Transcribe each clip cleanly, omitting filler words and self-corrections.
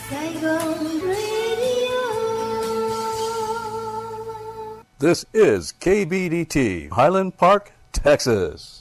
Saigon Radio. This is KBDT, Highland Park, Texas.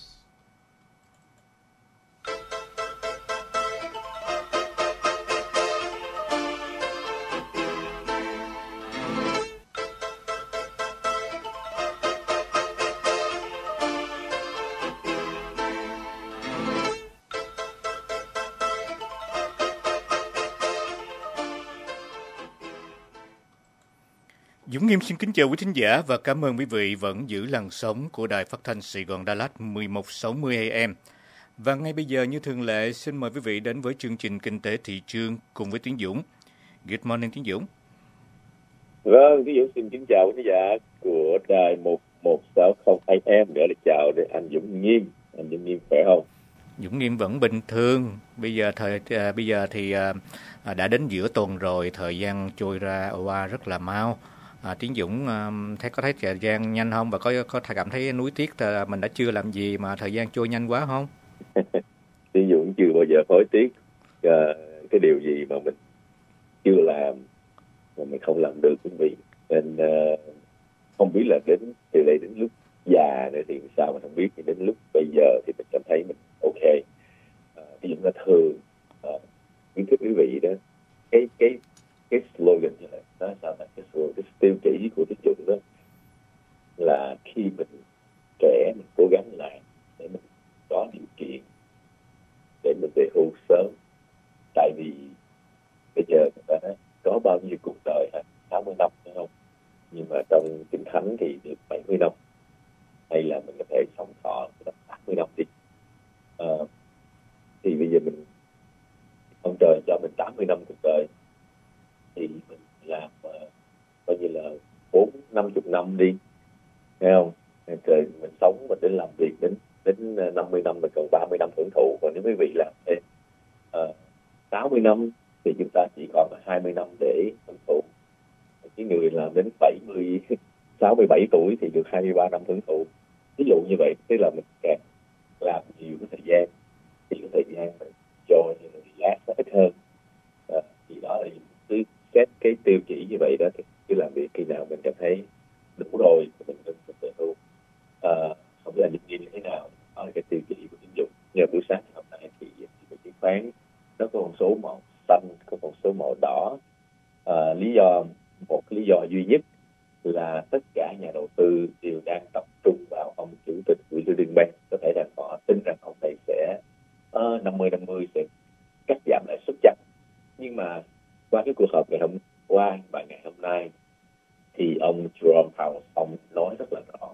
Dũng Nghiêm xin kính chào quý thính giả và cảm ơn quý vị vẫn giữ làn sóng của Đài Phát thanh Sài Gòn Đà Lạt 1160 AM. Và ngay bây giờ như thường lệ xin mời quý vị đến với chương trình Kinh tế thị trường cùng với Tiến Dũng. Good morning Tiến Dũng. Vâng, Tiến Dũng xin kính chào quý thính giả của Đài 1160 AM. Để chào để anh Dũng Nghiêm. Anh Dũng Nghiêm khỏe không? Dũng Nghiêm vẫn bình thường. Bây giờ thì đã đến giữa tuần rồi, thời gian trôi qua rất là mau. Tiến Dũng thấy thời gian nhanh không và có cảm thấy nuối tiếc mình đã chưa làm gì mà thời gian trôi nhanh quá không? Tiến Dũng chưa bao giờ hối tiếc cái điều gì mà mình chưa làm mà mình không làm được, quý vị. Nên không biết là đến lúc già này thì sao mà không biết, thì đến lúc bây giờ thì mình cảm thấy mình ok. Tiến Dũng đã thường khuyến khích quý vị đó, cái slogan như là nói sao là cái tiêu chỉ của Tiến Dũng đó là khi mình trẻ mình cố gắng làm để mình có điều kiện để mình về hưu sớm. Tại vì bây giờ người ta nói có bao nhiêu cuộc đời 60 năm phải không, nhưng mà trong Kinh Thánh thì được 70 năm, hay là mình có thể sống thọ 80 năm đi. Thì bây giờ ông trời cho mình 80 năm cuộc đời thì mình làm coi như là 40-50 năm đi, thấy không? Rồi mình sống mình đến làm việc đến 50 năm, mình còn 30 năm hưởng thụ. Còn nếu quý vị làm thêm 60 năm thì chúng ta chỉ còn 20 năm để hưởng thụ. Cái người làm đến 67 tuổi thì được 23 năm hưởng thụ. Ví dụ như vậy, tức là mình càng làm nhiều cái thời gian thì cái thời gian mình cho thì mình relax nó ít hơn. Thì đó là cứ xét cái tiêu chỉ như vậy đó, thì cứ làm việc khi nào mình cảm thấy đủ rồi thì mình về hưu. Không biết là những gì như thế nào, đó là cái tiêu chỉ của Tiến Dũng. Nhờ buổi sáng hôm nay thì chứng khoán nó có con số màu xanh, có con số màu đỏ. Một lý do duy nhất là tất cả nhà đầu tư đều đang tập trung vào ông chủ tịch quỹ Liên bang. Có thể rằng họ tin rằng ông này sẽ 50-50 sẽ cắt giảm lãi suất chăng. Nhưng mà qua cái cuộc họp ngày hôm qua và ngày hôm nay thì ông Jerome Powell ông nói rất là rõ.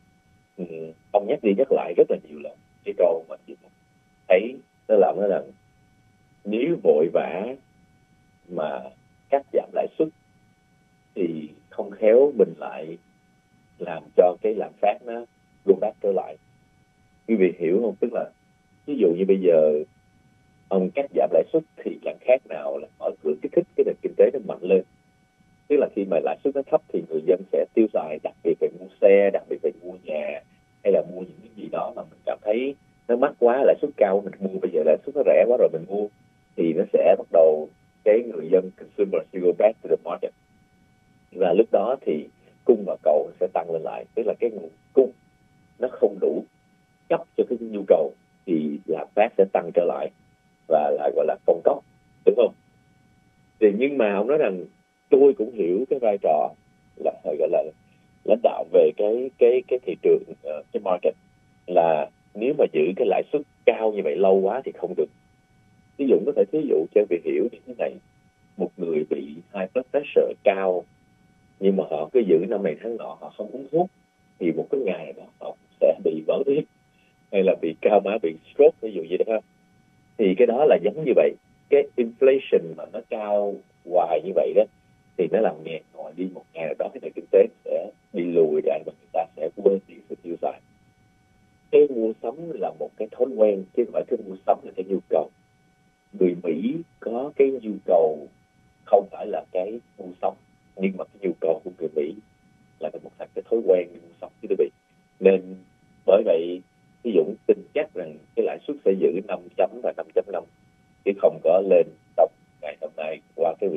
Ông nhắc đi nhắc lại rất là nhiều lần cái câu mà chị thấy nó làm nó rằng nếu vội vã mà cắt giảm lãi suất thì không khéo mình lại làm cho cái lạm phát nó rung đắt trở lại. Quý vị hiểu không? Tức là ví dụ như bây giờ ông cắt giảm lãi suất thì làm khác nào là mở cửa kích thích cái nền kinh tế nó mạnh lên. Tức là khi mà lãi suất nó thấp thì người dân sẽ tiêu xài, đặc biệt phải mua xe, đặc biệt phải mua nhà, hay là mua những cái gì đó mà mình cảm thấy nó mắc quá, lãi suất cao mình mua, bây giờ lãi suất nó rẻ quá rồi mình mua, thì nó sẽ bắt đầu cái người dân consumer go back to the market. Và lúc đó thì cung và cầu sẽ tăng lên lại. Tức là cái nguồn cung nó không đủ cấp cho cái nhu cầu thì lạm phát sẽ tăng trở lại và lại gọi là công cốc, đúng không? Thì nhưng mà ông nói rằng tôi cũng hiểu cái vai trò là gọi là lãnh đạo về cái thị trường, cái market, là nếu mà giữ cái lãi suất cao như vậy lâu quá thì không được. Ví dụ có thể thí dụ cho việc hiểu như thế này: một người bị high blood pressure cao nhưng mà họ cứ giữ năm này tháng nọ, họ không uống thuốc, thì một cái ngày đó họ sẽ bị vỡ huyết hay là bị cao mã, bị stroke, ví dụ như thế. Thì cái đó là giống như vậy. Cái inflation mà nó cao hoài như vậy đó thì nó làm nghẹt ngòi đi, một ngày nào đó cái nền kinh tế sẽ bị lùi lại và người ta sẽ quên đi sự tiêu xài. Cái mua sắm là một cái thói quen chứ không phải cái mua sắm là cái nhu cầu. Người Mỹ có cái nhu cầu không phải là cái mua sắm, nhưng mà cái nhu cầu của người Mỹ là một cái thói quen mua sắm chứ quý vị. Nên bởi vậy ví dụ tin chắc rằng cái lãi suất sẽ giữ 5 chấm và 5.5 chứ không có lên trong ngày hôm nay qua cái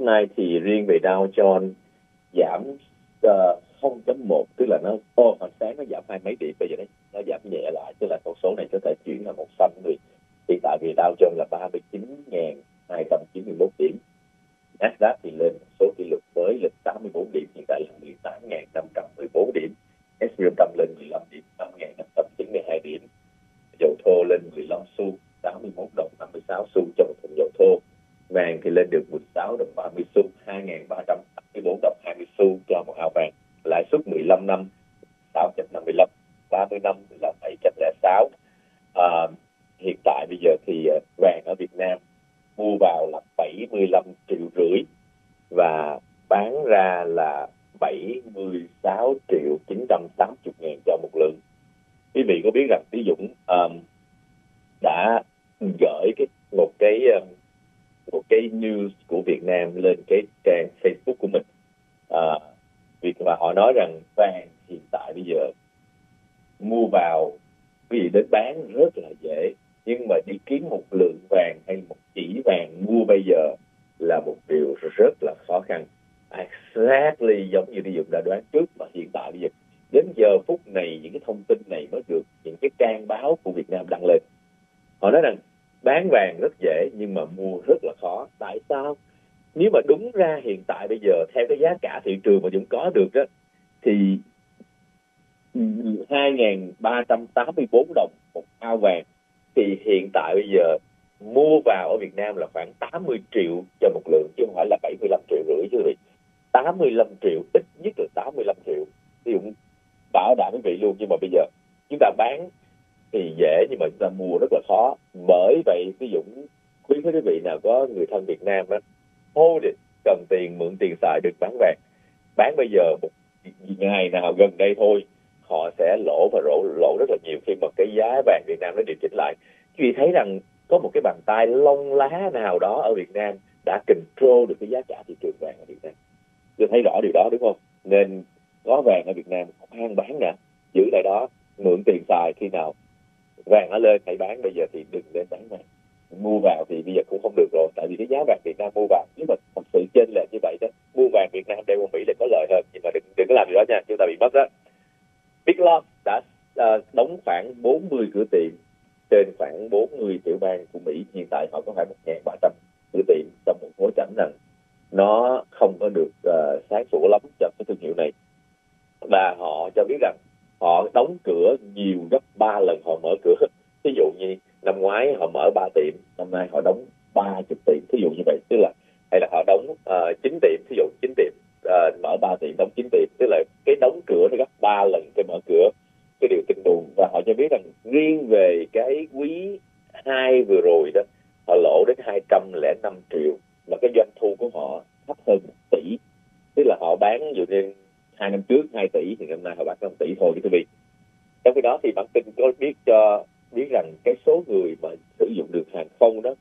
hôm nay thì riêng về Dow Jones giảm 0.1, tức là nó hồi sáng nó giảm 20 mấy điểm, bây giờ nó giảm nhẹ lại, tức là con số này có thể chuyển là màu xanh rồi. Hiện tại vì Dow Jones là 39.291 điểm, Nasdaq thì lên một số kỷ lục mới, lên 84 điểm, hiện tại là 18.514 điểm, S&P 500 lên 15 điểm, 5.592 điểm, dầu thô lên 15 xu, 81 đồng 56 xu cho một thùng dầu thô, vàng thì lên được 16 đồng 30 xu, 2.384 đồng 20 xu cho một ao vàng, lãi suất 15 năm 6.55, 30 năm là 706. Hiện tại bây giờ thì vàng ở Việt Nam mua vào là 75,5 triệu và bán ra là 76.980.000 cho một lượng. Quý vị có biết rằng Tí Dũng đã gửi một cái news của Việt Nam lên cái trang Facebook của mình, và họ nói rằng vàng hiện tại bây giờ mua vào, quý vị đến bán rất là dễ, nhưng mà đi kiếm một lượng vàng hay một chỉ vàng mua bây giờ là một điều rất là khó khăn. Exactly giống như Tí Dũng đã đoán trước, mà hiện tại bây giờ đến giờ phút này những cái thông tin này mới được những cái trang báo của Việt Nam đăng lên. Họ nói rằng bán vàng rất dễ nhưng mà mua rất là khó. Tại sao? Nếu mà đúng ra hiện tại bây giờ theo cái giá cả thị trường mà Dũng có được đó, thì 2.384 đồng một ao vàng, thì hiện tại bây giờ mua vào ở Việt Nam là khoảng 80 triệu cho một lượng, chứ không phải là 75,5 triệu chứ quý vị. 85 triệu, ít nhất là 85 triệu. Ví dụ bảo đảm quý vị luôn, nhưng mà bây giờ chúng ta bán thì dễ nhưng mà chúng ta mua rất là khó. Bởi vậy ví dụ khuyến khích quý vị nào có người thân Việt Nam đó, hold it, cần tiền mượn tiền xài được bán vàng. Bán bây giờ một ngày nào gần đây thôi, họ sẽ lỗ và lỗ rất là nhiều khi mà cái giá vàng Việt Nam nó điều chỉnh lại. Quý vị thấy rằng có một cái bàn tay lông lá nào đó ở Việt Nam đã control được cái giá cả thị trường vàng ở Việt Nam. Tôi thấy rõ điều đó đúng không? Nên có vàng ở Việt Nam khoan bán nè, giữ lại đó, mượn tiền xài, khi nào vàng nó lên hãy bán, bây giờ thì đừng lên bán vàng. Mua vào thì bây giờ cũng không được rồi, tại vì cái giá vàng Việt Nam mua vào, nếu mà thật sự chênh lệch như vậy đó, mua vàng Việt Nam đeo qua Mỹ là có lợi hơn, nhưng mà đừng có làm điều đó nha, chúng ta bị mất đó. Big Lots đã đóng khoảng 40 cửa tiệm trên khoảng 40 tiểu bang của Mỹ. Hiện tại họ có khoảng 1.300 cửa tiệm trong một bối cảnh rằng nó không có được sáng sủa lắm cho cái thương hiệu này, và họ cho biết rằng họ đóng cửa nhiều gấp 3 lần họ mở cửa. Ví dụ như năm ngoái họ mở 3 tiệm, năm nay họ đóng 30 tiệm, ví dụ như vậy, tức là hay là họ đóng 9 tiệm, ví dụ 9 tiệm mở 3 tiệm, đóng 9 tiệm, tức là cái đóng cửa nó gấp 3 lần cái mở cửa, cái điều tin đồn. Và họ cho biết rằng riêng về cái quý 2 vừa rồi đó, họ lỗ đến 205 triệu, và cái doanh thu của họ thấp hơn 1 tỷ, tức là họ bán dụ như 2 năm trước 2 tỷ thì năm nay họ bán 5 tỷ thôi quý vị. Trong khi đó thì bản tin có biết rằng cái số người mà sử dụng đường hàng không đó,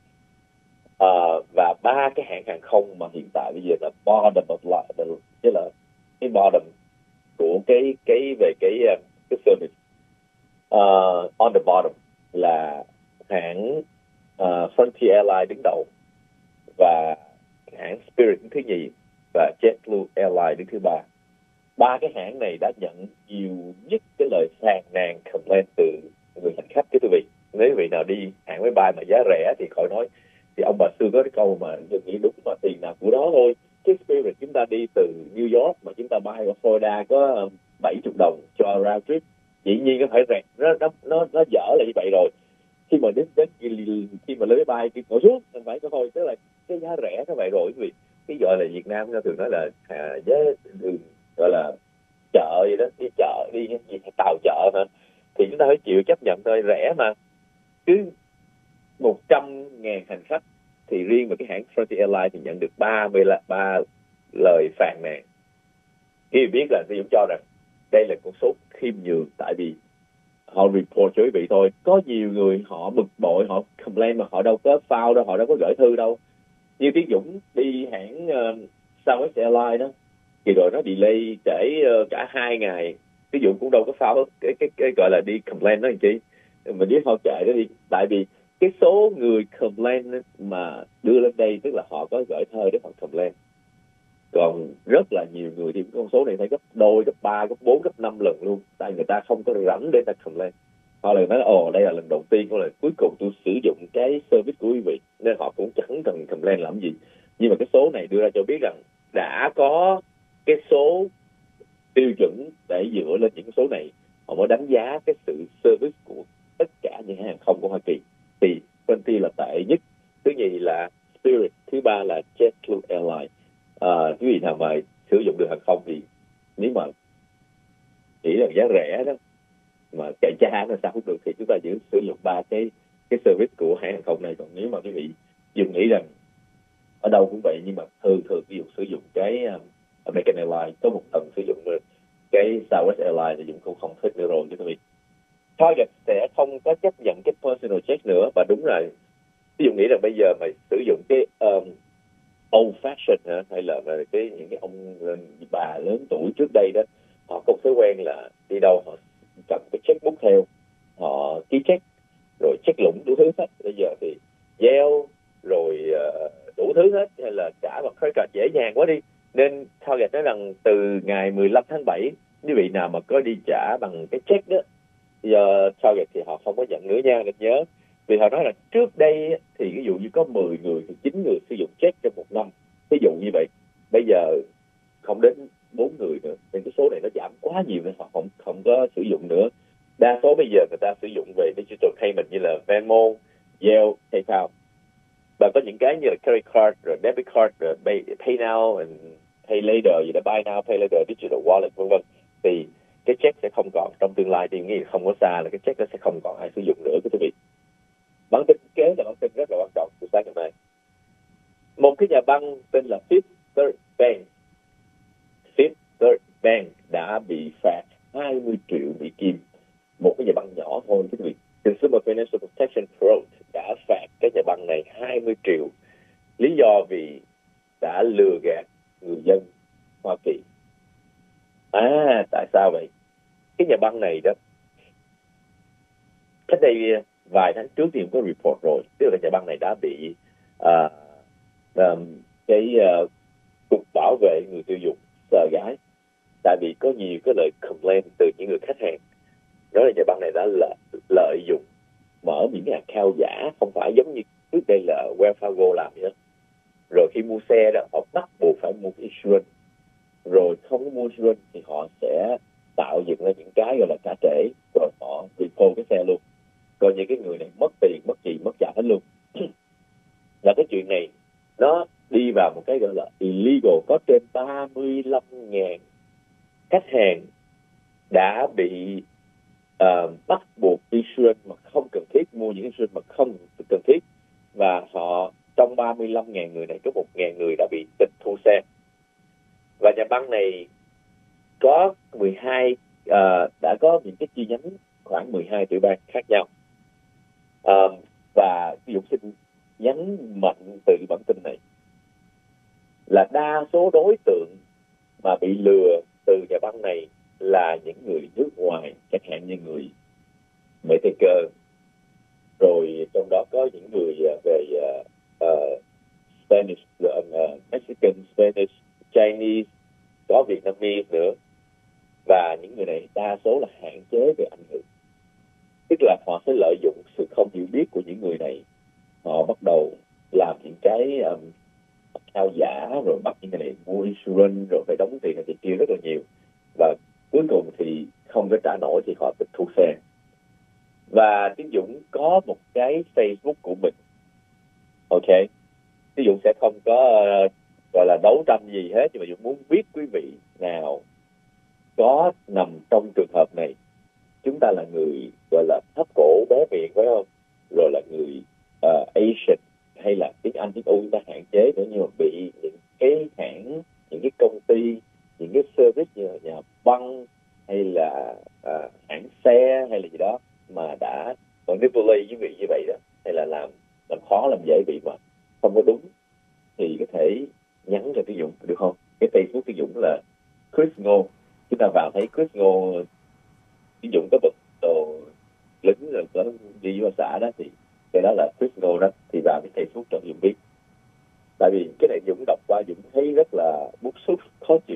và 3 cái hãng hàng không mà hiện tại bây giờ là bottom of line, tức là cái bottom của cái về cái service, on the bottom là hãng Frontier Airlines đứng đầu, và hãng Spirit đứng thứ nhì, và JetBlue Airlines đứng thứ ba. 3 cái hãng này đã nhận nhiều nhất cái lời phàn nàn complaint từ người hành khách, quý vị. Nếu quý vị nào đi hãng máy bay mà giá rẻ thì khỏi nói. Thì ông bà xưa có cái câu mà tôi nghĩ đúng, mà tiền nào của đó thôi. Cái Spirit chúng ta đi từ New York mà chúng ta bay ở Florida có 70 đồng cho round trip, dĩ nhiên nó phải rẻ, nó dở là như vậy rồi. Khi mà khi mà lên máy bay thì ngồi xuống mình phải có thôi, tức là cái giá rẻ như vậy rồi quý vị. Cái gọi là Việt Nam thường nói là giá đường, gọi là chợ vậy đó, đi chợ, đi tàu chợ mà, thì chúng ta phải chịu chấp nhận thôi, rẻ mà. Cứ 100.000 hành khách thì riêng về cái hãng Frontier Airlines thì nhận được 33 lời phàn nàn. Khi biết là tôi cũng cho rằng đây là con số khiêm nhường, tại vì họ report cho quý vị thôi. Có nhiều người họ bực bội, họ complain mà họ đâu có file đâu, họ đâu có gửi thư đâu. Như Tiến Dũng đi hãng Southwest Airlines đó, thì rồi nó delay trễ cả 2 ngày. Ví dụ cũng đâu có file cái gọi là đi complain đó làm chi. Mình biết họ chạy đó đi, tại vì cái số người complain mà đưa lên đây tức là họ có gửi thơ để họ complain. rất là nhiều người thì con số này phải gấp đôi, gấp 3, gấp 4, gấp 5 lần luôn, tại người ta không có rảnh để ta complain. Họ lại nói đây là lần đầu tiên, có là cuối cùng tôi sử dụng cái service của quý vị, nên họ cũng chẳng cần complain làm gì. Nhưng mà cái số này đưa ra cho biết rằng đã có cái số tiêu chuẩn để dựa lên những số này, họ mới đánh giá cái sự service của tất cả những hãng hàng không của Hoa Kỳ. Thì Frontier là tệ nhất, thứ nhì là Spirit, thứ ba là JetBlue Airlines. Quý vị nào mà sử dụng được hàng không thì nếu mà nghĩ là giá rẻ đó mà chạy cha nó sao không được, thì chúng ta chỉ sử dụng 3 cái service của hãng hàng không này. Còn nếu mà quý vị dùng nghĩ rằng ở đâu cũng vậy, nhưng mà thường ví dụ sử dụng cái American Airlines, có một lần sử dụng cái Southwest Airlines thì cũng không thích nữa rồi. Chứ quý vị Target sẽ không có chấp nhận cái personal check nữa. Và đúng rồi, ví dụ nghĩ rằng bây giờ mày sử dụng cái old fashion hay là những cái ông bà lớn tuổi trước đây đó, họ có thói quen là đi đâu họ cầm cái checkbook theo, họ ký check rồi check lũng đủ thứ hết. Bây giờ thì gieo rồi đủ thứ hết, hay là trả bằng credit card dễ dàng quá đi. Nên Target nói rằng từ ngày 15 tháng 7, quý vị nào mà có đi trả bằng cái check đó, giờ Target thì họ không có nhận nữa nha, nên nhớ. Vì họ nói là trước đây thì ví dụ như có 10 người thì 9 người sử dụng check trong một năm, ví dụ như vậy. Bây giờ không đến 4 người nữa, nên cái số này nó giảm quá nhiều nên họ không có sử dụng nữa. Đa số bây giờ người ta sử dụng về digital payment như là Venmo, Zelle, PayPal. Và có những cái như là credit card, rồi debit card, rồi pay now and pay later, gì đó, buy now, pay later, digital wallet, vân vân. Thì cái check sẽ không còn trong tương lai, thì nghĩ không có xa là cái check nó sẽ không còn ai sử dụng nữa, quý vị. Bản tin kế là bản tin rất là quan trọng của sáng ngày mai. Một cái nhà băng tên là Fifth Third Bank đã bị phạt 20 triệu Mỹ Kim. Một cái nhà băng nhỏ thôi, quý vị. Consumer Financial Protection Code đã phạt cái nhà băng này 20 triệu. Lý do vì đã lừa gạt người dân Hoa Kỳ. Tại sao vậy? Cái nhà băng này đó, cách đây vài tháng trước thì cũng có report rồi, tức là nhà băng này đã bị cục bảo vệ người tiêu dùng sợ gái, tại vì có nhiều cái lời complaint từ những người khách hàng nói là nhà băng này đã lợi dụng mở những cái account giả, không phải giống như trước đây là Wells Fargo làm vậy đó. Rồi khi mua xe đó, họ bắt buộc phải mua insurance, rồi không có mua insurance thì họ sẽ tạo dựng ra những cái gọi là trả trễ, rồi họ recall cái xe luôn. Còn những cái người này mất tiền, mất trả hết luôn. Là cái chuyện này nó đi vào một cái gọi là illegal. Có trên 35.000 khách hàng đã bị bắt buộc insurance mà không cần thiết, mua những insurance mà không cần thiết. Và họ, trong 35.000 người này, có 1.000 người đã bị tịch thu xe. Và nhà băng này có 12 đã có những cái chi nhánh khoảng 12 tiểu bang khác nhau. Và ví dụ xin nhấn mạnh từ bản tin này là đa số đối tượng mà bị lừa từ nhà băng này là những người nước ngoài, chẳng hạn như người Mỹ Tây Cơ, rồi trong đó có những người về Spanish, Mexican, Spanish, Chinese, có Vietnamese nữa. Và những người này đa số là hạn chế về ảnh hưởng, tức là họ sẽ lợi dụng sự không hiểu biết của những người này, họ bắt đầu làm những cái thao giả, rồi bắt những người này mua insurance, rồi phải đóng tiền này kia rất là nhiều, và cuối cùng thì không có trả nổi thì họ tịch thu xe. Và Tiến Dũng có một cái Facebook của mình, ok, Tiến Dũng sẽ không có gọi là đấu tranh gì hết, nhưng mà Dũng muốn biết quý vị nào có nằm trong trường hợp này. Chúng ta là người gọi là thấp cổ bé miệng, phải không? Rồi là người Asian, hay là tiếng Anh, tiếng Âu chúng ta hạn chế nữa, nhưng mà bị những cái hãng, những cái công ty, những cái service như là nhà băng hay là hãng xe hay là gì đó mà đã manipulate với vị như vậy đó, hay là làm khó làm dễ bị mà không có đúng, thì có thể nhắn cho Tiến Dũng được không? Cái Facebook Tiến Dũng là Chris Ngô. Chúng ta vào thấy Chris Ngô, Tiến Dũng có bật đồ lính rồi có đi vô xã đó, thì cái đó là Chris Ngô đó, thì vào cái Facebook cho Dũng biết. Tại vì cái này Dũng đọc qua Dũng thấy rất là bức xúc, khó chịu.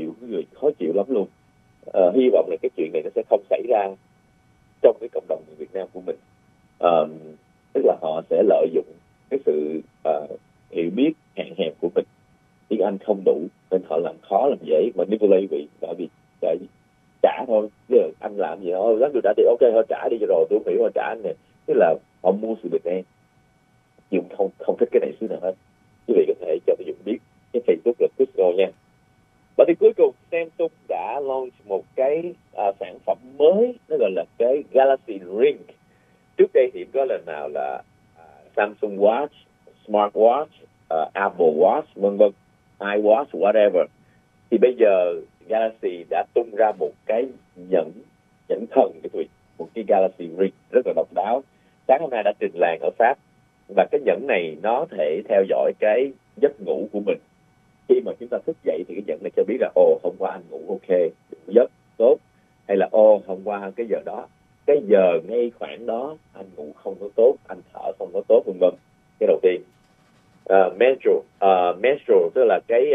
không đủ nên họ làm khó làm dễ manipulate quý vị, tại vì trả thôi, chứ anh làm gì thôi gắn tôi trả thì ok thôi trả đi cho rồi tôi hiểu họ trả anh này, tức là họ mua sự bình an. Dũng không thích cái này xíu nào hết. Quý vị có thể cho Dũng biết cái Facebook là Cisco nha. Và thì cuối cùng Samsung đã launch một cái sản phẩm mới, nó gọi là cái Galaxy Ring. Trước đây thì có lần nào là Samsung Watch, Smartwatch, Apple Watch, vân vân, iWatch, whatever. Thì bây giờ Galaxy đã tung ra một cái nhẫn thần, một cái Galaxy Ring rất là độc đáo. Sáng hôm nay đã trình làng ở Pháp, và cái nhẫn này nó thể theo dõi cái giấc ngủ của mình. Khi mà chúng ta thức dậy thì cái nhẫn này cho biết là hôm qua anh ngủ ok, đủ giấc tốt, hay là hôm qua cái giờ đó, cái giờ ngay khoảng đó anh ngủ không có tốt, anh thở không có tốt, vân vân. Cái đầu tiên menstrual tức là cái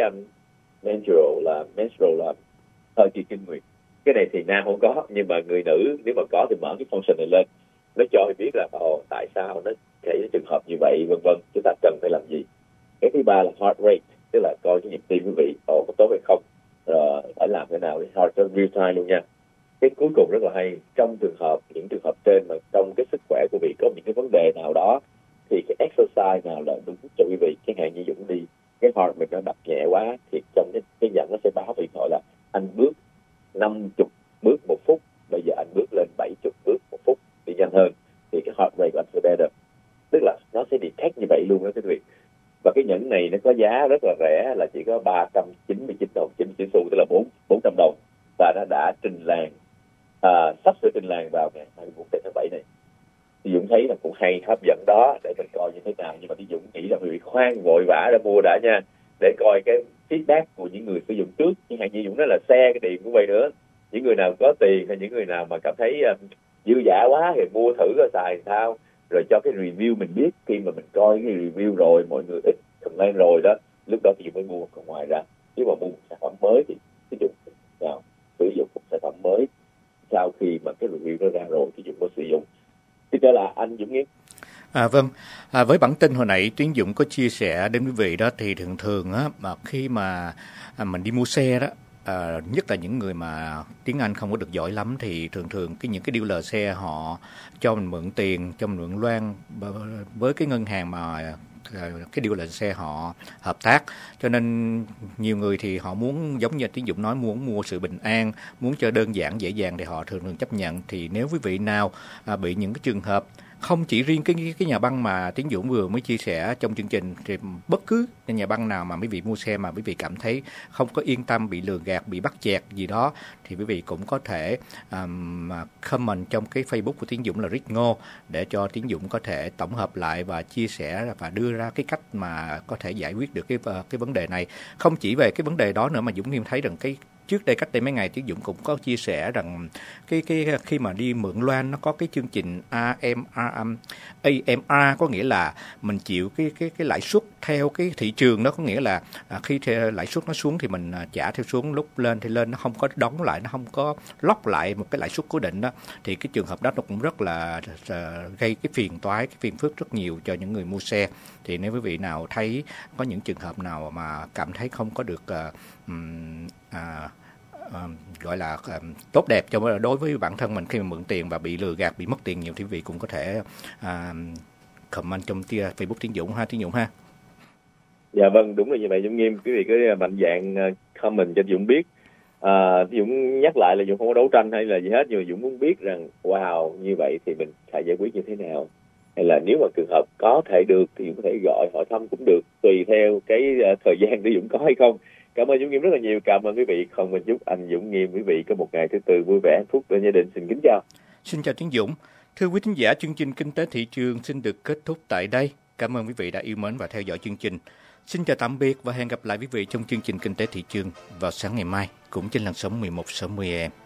menstrual là thời kỳ kinh nguyệt. Cái này thì nam không có, nhưng mà người nữ nếu mà có thì mở cái function này lên, nó cho mình biết là tại sao nó xảy trường hợp như vậy, vân vân, chúng ta cần phải làm gì. Cái thứ ba là heart rate, tức là coi cái nhịp tim quý vị có tốt hay không, phải làm thế nào để heart rate real time luôn nha. Cái cuối cùng rất là hay, trong những trường hợp trên mà trong cái sức khỏe của quý vị có những cái vấn đề nào đó thì cái exercise nào là đúng cho quý vị, chẳng hạn như Dũng đi cái heart mình nó đập nhẹ quá thì trong cái nhận nó sẽ báo điện thoại là anh bước 50 bước một phút, bây giờ anh bước lên 70 bước một phút đi nhanh hơn, thì cái heart rate của anh sẽ better. Tức là nó sẽ detect như vậy luôn đó quý vị. Và cái nhẫn này nó có giá rất là rẻ, là chỉ có 399 đồng 90 xu, tức là 400 đồng, và nó đã trình làng, sắp sửa trình làng vào ngày 24 tháng 7 này. Thì Dũng thấy là cũng hay, hấp dẫn đó, để mình coi như thế nào. Nhưng mà thì Dũng nghĩ là quý vị khoan vội vã ra mua đã nha, để coi cái feedback của những người sử dụng trước. Nhưng hạn như Dũng nói là xe cái điện của vậy nữa, những người nào có tiền hay những người nào mà cảm thấy dư dả quá thì mua thử coi xài sao, rồi cho cái review mình biết. Khi mà mình coi cái review rồi, mọi người ít comment rồi đó, lúc đó thì Dũng mới mua. Còn ngoài ra nếu mà mua một sản phẩm mới thì Dũng nào sử dụng một sản phẩm mới sau khi mà cái review nó ra rồi thì Dũng có sử dụng. Thì đó là anh Dũng Nghiên. Vâng, với bản tin hồi nãy Tiến Dũng có chia sẻ đến quý vị đó, thì thường á, mà khi mà mình đi mua xe đó, nhất là những người mà tiếng Anh không có được giỏi lắm, thì thường những cái dealer xe họ cho mình mượn tiền, cho mình mượn loan với cái ngân hàng mà cái dealer xe họ hợp tác. Cho nên nhiều người thì họ muốn, giống như Tiến Dũng nói, muốn mua sự bình an, muốn cho đơn giản dễ dàng thì họ thường chấp nhận. Thì nếu quý vị nào bị những cái trường hợp, không chỉ riêng cái nhà băng mà Tiến Dũng vừa mới chia sẻ trong chương trình, thì bất cứ nhà băng nào mà quý vị mua xe mà quý vị cảm thấy không có yên tâm, bị lừa gạt, bị bắt chẹt gì đó, thì quý vị cũng có thể comment trong cái Facebook của Tiến Dũng là Rick Ngô, để cho Tiến Dũng có thể tổng hợp lại và chia sẻ và đưa ra cái cách mà có thể giải quyết được cái vấn đề này. Không chỉ về cái vấn đề đó nữa, mà Dũng Nghiêm thấy rằng trước đây, cách đây mấy ngày, Tiến Dũng cũng có chia sẻ rằng cái khi mà đi mượn loan, nó có cái chương trình AMR, có nghĩa là mình chịu cái lãi suất theo cái thị trường đó. Có nghĩa là khi lãi suất nó xuống thì mình trả theo xuống, lúc lên thì lên, nó không có đóng lại, nó không có lock lại một cái lãi suất cố định đó. Thì cái trường hợp đó nó cũng rất là gây cái phiền toái, cái phiền phức rất nhiều cho những người mua xe. Thì nếu quý vị nào thấy có những trường hợp nào mà cảm thấy không có được gọi là tốt đẹp cho đối với bản thân mình khi mà mượn tiền và bị lừa gạt, bị mất tiền nhiều, thì quý vị cũng có thể comment trong Facebook Tiến Dũng ha, Tiến Dũng ha. Dạ vâng, đúng là như vậy Dũng Nghiêm. Quý vị cứ mạnh dạn comment cho Dũng biết. Dũng nhắc lại là Dũng không có đấu tranh hay là gì hết, nhưng mà Dũng muốn biết rằng wow, như vậy thì mình phải giải quyết như thế nào, hay là nếu mà trường hợp có thể được thì Dũng có thể gọi hỏi thăm cũng được, tùy theo cái thời gian để Dũng có hay không. Cảm ơn Dũng Nghiêm rất là nhiều. Cảm ơn quý vị. Không mình chúc anh Dũng Nghiêm, quý vị có một ngày thứ Tư vui vẻ hạnh phúc bên gia đình. Xin kính chào. Xin chào Tiến Dũng. Thưa quý thính giả, chương trình Kinh tế thị trường xin được kết thúc tại đây. Cảm ơn quý vị đã yêu mến và theo dõi chương trình. Xin chào tạm biệt và hẹn gặp lại quý vị trong chương trình Kinh tế thị trường vào sáng ngày mai, cũng trên làn sóng 1160 AM.